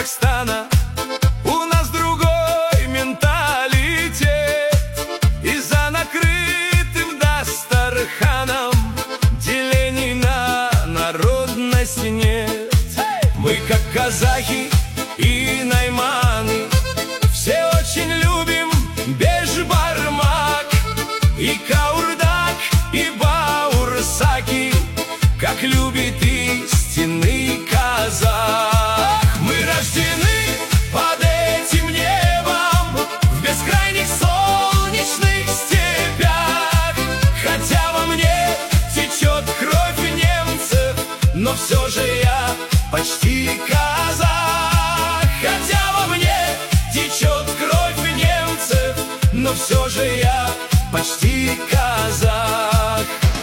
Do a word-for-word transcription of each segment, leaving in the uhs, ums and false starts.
Казахстана. У нас другой менталитет, и за накрытым Дастарханом делений на народность нет. Мы, как казахи и найманы, все очень любим бешбармак, и каурдак, и баурсаки, как любит истинный казах. Мы рождены под этим небом, в бескрайних солнечных степях. Хотя во мне течет кровь немцев, но все же я почти казах. Хотя во мне течет кровь немцев, но все же я почти казах.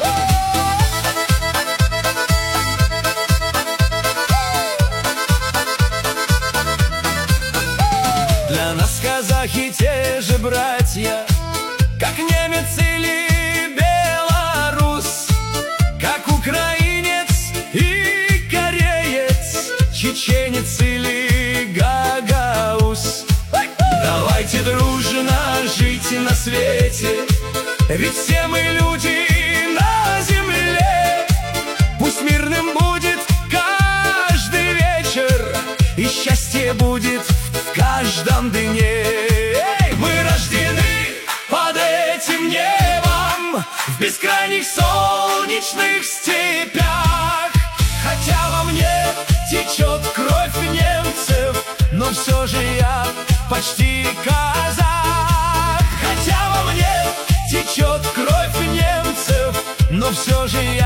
Для нас казахи те же братья, как немец или белорус, как украинец и кореец, чеченец или гагаус. Давайте дружно жить на свете, ведь все мы люди на земле. Пусть мирным будет каждый вечер, и счастье будет в каждом дне. Мы рождены под этим небом, в бескрайних солнечных степях. Хотя во мне течет кровь немцев, но все же я почти казах. Хотя во мне течет кровь немцев, но все же я